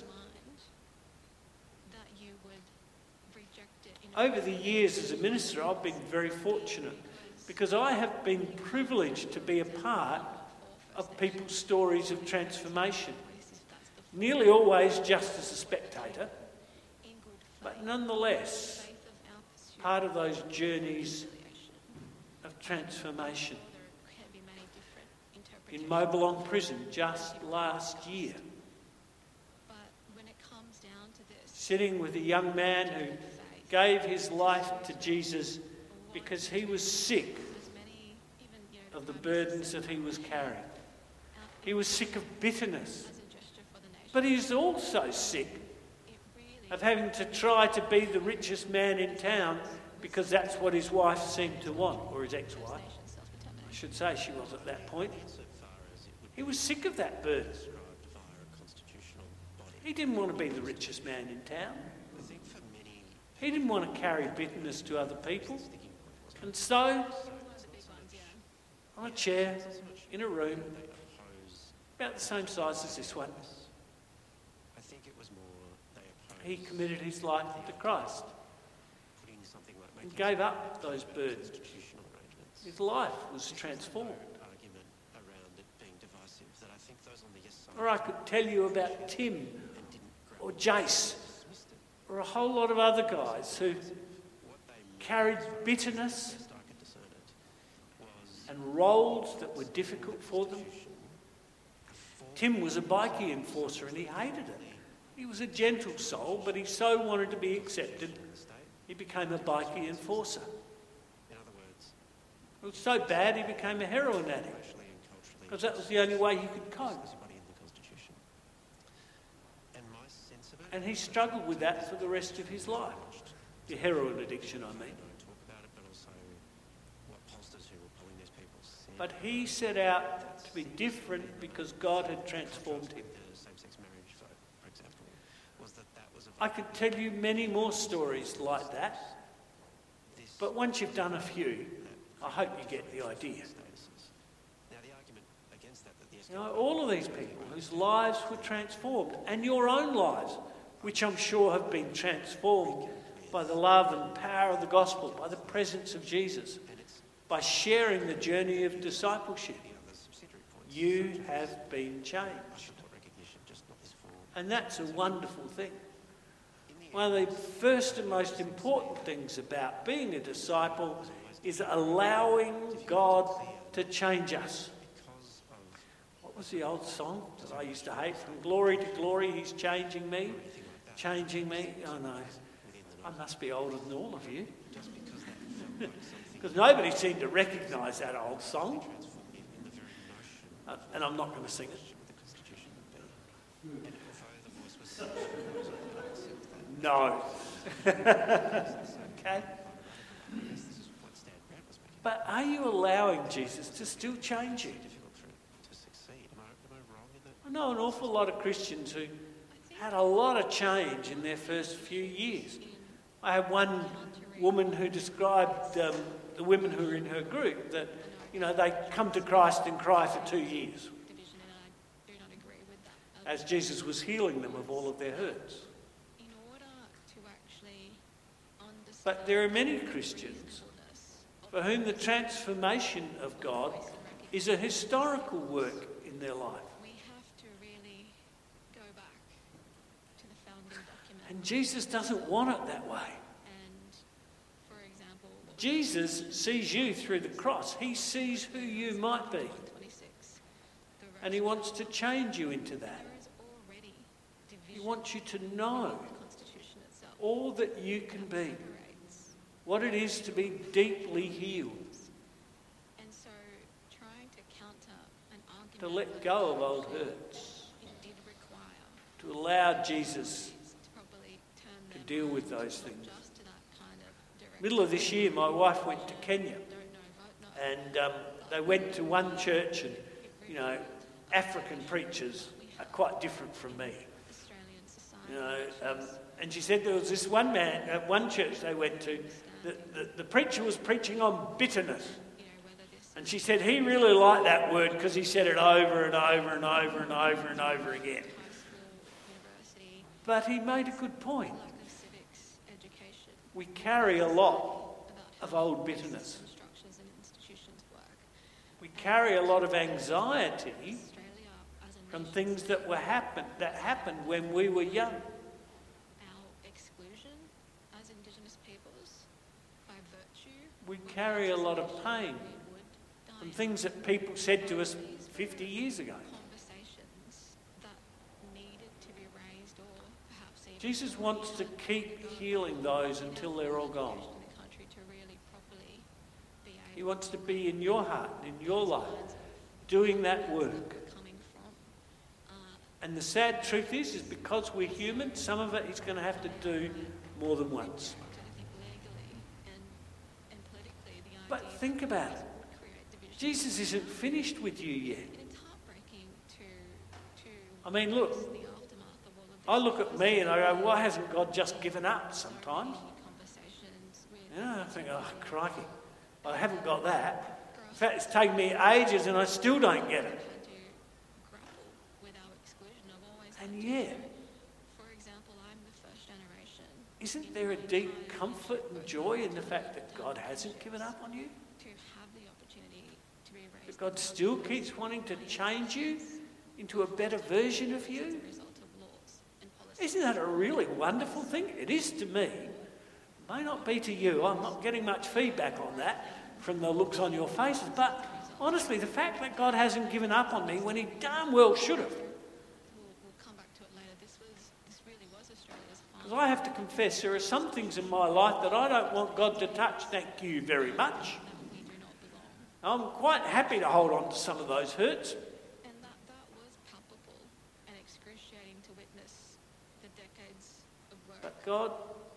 Over the years as a minister, I've been very fortunate because I have been privileged to be a part of people's stories of transformation. Nearly always just as a spectator, but nonetheless part of those journeys of transformation. In Mobilong Prison just last year, sitting with a young man who gave his life to Jesus because he was sick of the burdens that he was carrying. He was sick of bitterness, but he was also sick of having to try to be the richest man in town because that's what his wife seemed to want, or his ex-wife. I should say she was at that point. He was sick of that burden. He didn't want to be the richest man in town. He didn't want to carry bitterness to other people. And so, on a chair, in a room, about the same size as this one, he committed his life to Christ and gave up those burdens. His life was transformed. Or I could tell you about Tim or Jace or a whole lot of other guys who carried bitterness and roles that were difficult for them. Tim was a bikie enforcer and he hated it. He was a gentle soul, but he so wanted to be accepted, he became a bikie enforcer. It was so bad he became a heroin addict because that was the only way he could cope. And he struggled with that for the rest of his life. The heroin addiction, I mean. But he set out to be different because God had transformed him. I could tell you many more stories like that, but once you've done a few, I hope you get the idea. You know, all of these people whose lives were transformed, and your own lives, which I'm sure have been transformed by the love and power of the gospel, by the presence of Jesus, by sharing the journey of discipleship. You have been changed. And that's a wonderful thing. One of the first and most important things about being a disciple is allowing God to change us. What was the old song that I used to hate? From glory to glory, he's changing me. Changing me. Oh no, I must be older than all of you. Because nobody seemed to recognise that old song. And I'm not going to sing it. No. Okay? But are you allowing Jesus to still change you? I know an awful lot of Christians who had a lot of change in their first few years. I had one woman who described the women who were in her group that, you know, they come to Christ and cry for 2 years as Jesus was healing them of all of their hurts. But there are many Christians for whom the transformation of God is a historical work in their life. And Jesus doesn't want it that way. Jesus sees you through the cross. He sees who you might be. And he wants to change you into that. He wants you to know all that you can be. What it is to be deeply healed. To let go of old hurts. To allow Jesus to deal with those things. Middle of this year, my wife went to Kenya, and they went to one church, and you know, African preachers are quite different from me. You know, and she said there was this one man at one church they went to. The preacher was preaching on bitterness, and she said he really liked that word because he said it over and over and over and over and over again. But he made a good point. We carry a lot of old bitterness. We carry a lot of anxiety from things that happened when we were young. We carry a lot of pain from things that people said to us 50 years ago. Jesus wants to keep healing those until they're all gone. He wants to be in your heart, in your life, doing that work. And the sad truth is because we're human, some of it he's going to have to do more than once. But think about it. Jesus isn't finished with you yet. I mean, look. I look at me and I go, why hasn't God just given up sometimes? Yeah, I think, oh, crikey, I haven't got that. In fact, it's taken me ages and I still don't get it. And yet, isn't there a deep comfort and joy in the fact that God hasn't given up on you? That God still keeps wanting to change you into a better version of you? Isn't that a really wonderful thing? It is to me. It may not be to you. I'm not getting much feedback on that from the looks on your faces. But honestly, the fact that God hasn't given up on me when he darn well should have. Because I have to confess, there are some things in my life that I don't want God to touch. Thank you very much. I'm quite happy to hold on to some of those hurts. But God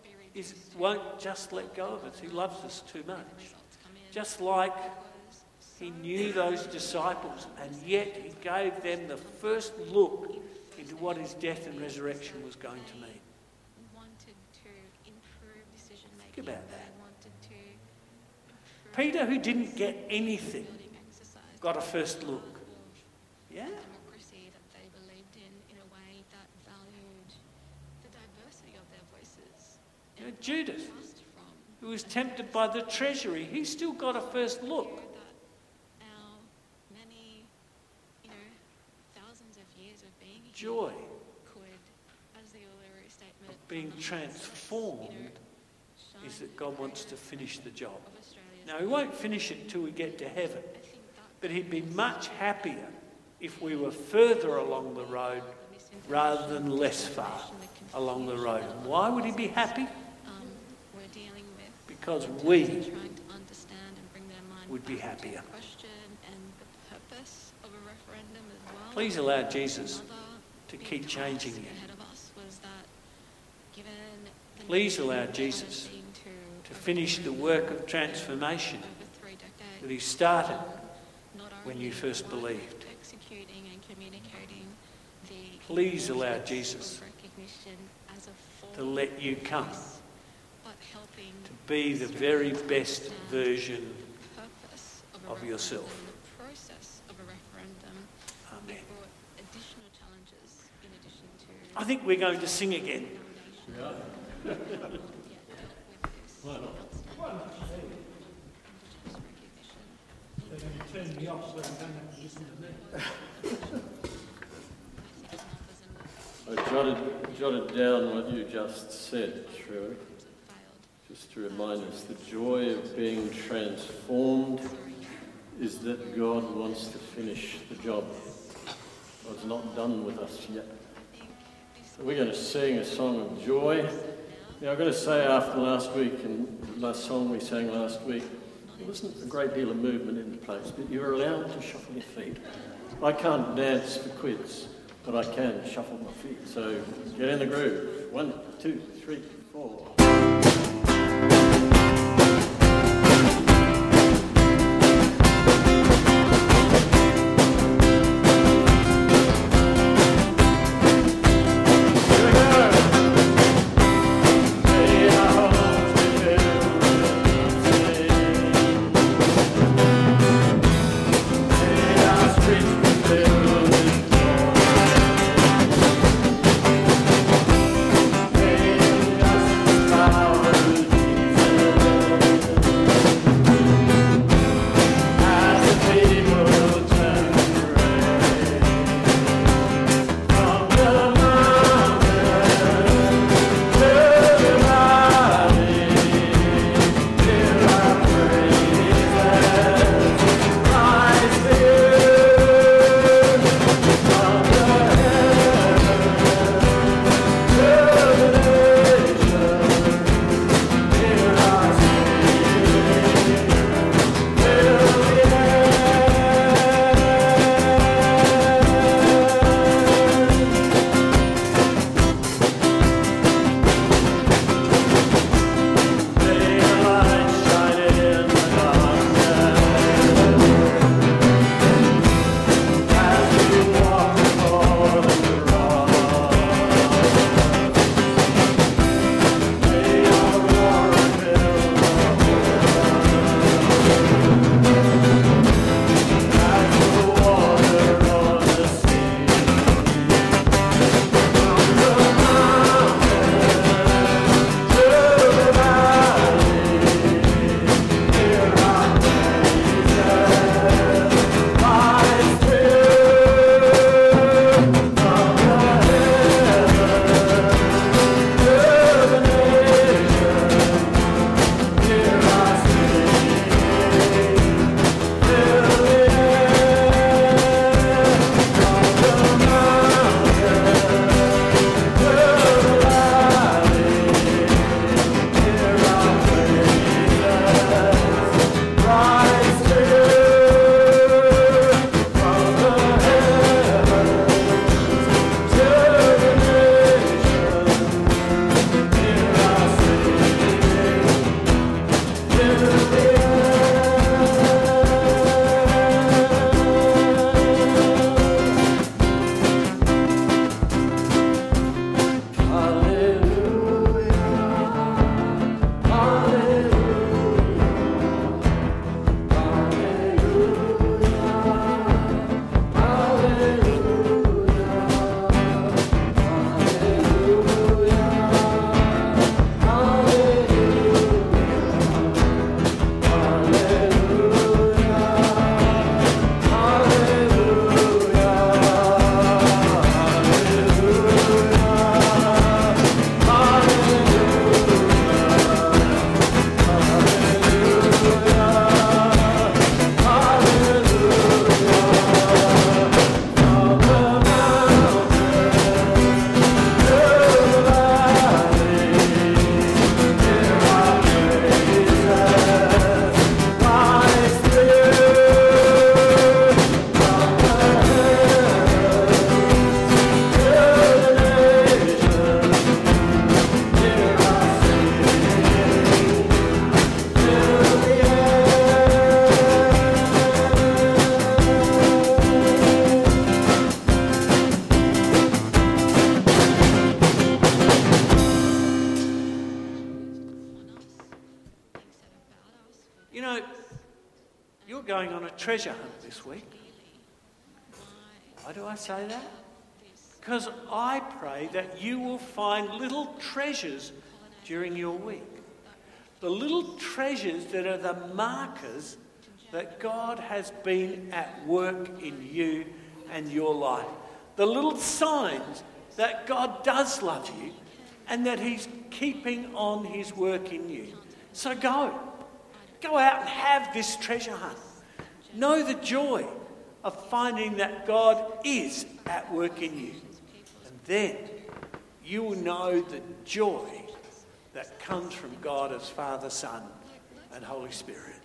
won't just let go of us. He loves us too much. Just like He knew those disciples, and yet he gave them the first look into what his death and resurrection was going to mean.
Wanted to improve decision making.
Think about that.
Wanted to improve
Peter, who didn't get anything,
building exercise.
got a first look. Yeah?
Democracy that they believed in a way that valued the diversity of their voices.
You know, Judas,
Trust from
who was tempted by the treasury, he still got a first look.
that our many, thousands of years of being here
Joy
could, as the earlier statement,
being transformed
shine
is that God wants to finish the job.
of Australia's.
Now, he won't finish it till we get to heaven,
I think that
but he'd be much happier if we were further along the road rather than less far along the road. And why would he be happy?
we're dealing with
Because we
trying to understand and bring their mind
would be
back to the
happier.
question and the purpose of a referendum as well.
Please allow Jesus
Another
to
big
keep changing
task
you.
ahead of us was that given the
Please
nation
allow
that
Jesus
has been
to finish the work of transformation
over 3 decades,
that he started
not
when
only
you first
one,
believed.
executing and communicating the
Please allow
importance
Jesus
of recognition as a form
to let you come
but helping
to be the very best version
purpose of,
of yourself.
the process of a referendum.
Amen.
It brought additional challenges in addition to
I think we're going to sing again.
I jotted down what you just said, Trevor, just to remind us the joy of being transformed is that God wants to finish the job. God's not done with us yet. So we're going to sing a song of joy. Now, I've got to say, after last week and the last song we sang last week, there wasn't a great deal of movement in the place, but you were allowed to shuffle your feet. I can't dance for quids, but I can shuffle my feet. So get in the groove. 1, 2, 3, 4. Power
going on a treasure hunt this week. Why do I say that? Because I pray that you will find little treasures during your week. The little treasures that are the markers that God has been at work in you and your life. The little signs that God does love you and that he's keeping on his work in you. So go out and have this treasure hunt. Know the joy of finding that God is at work in you. And then you will know the joy that comes from God as Father, Son, and Holy Spirit.